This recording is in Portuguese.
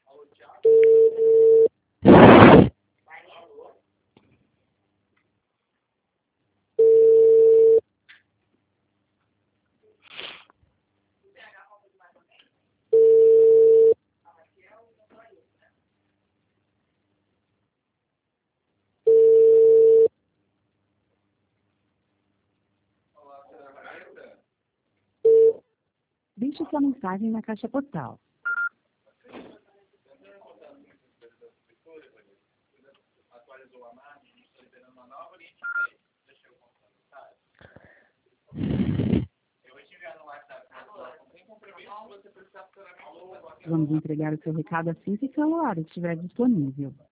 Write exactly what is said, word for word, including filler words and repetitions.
Deixe sua mensagem na caixa postal. Vamos entregar o seu recado assim que o celular estiver disponível.